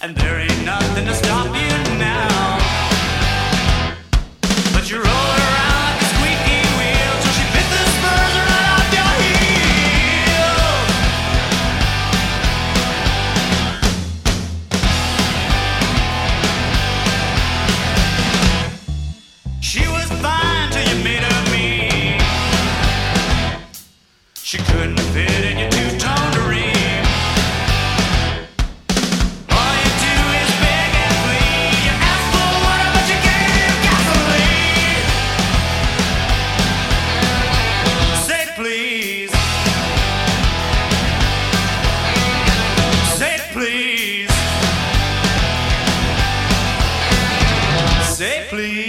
and there ain't nothing to stop you now. But you roll around like a squeaky wheel till she bit the spurs right off your heel. She was fine till you made her mean. She couldn't fit in your two-tone dream. Please, say it please, say it please.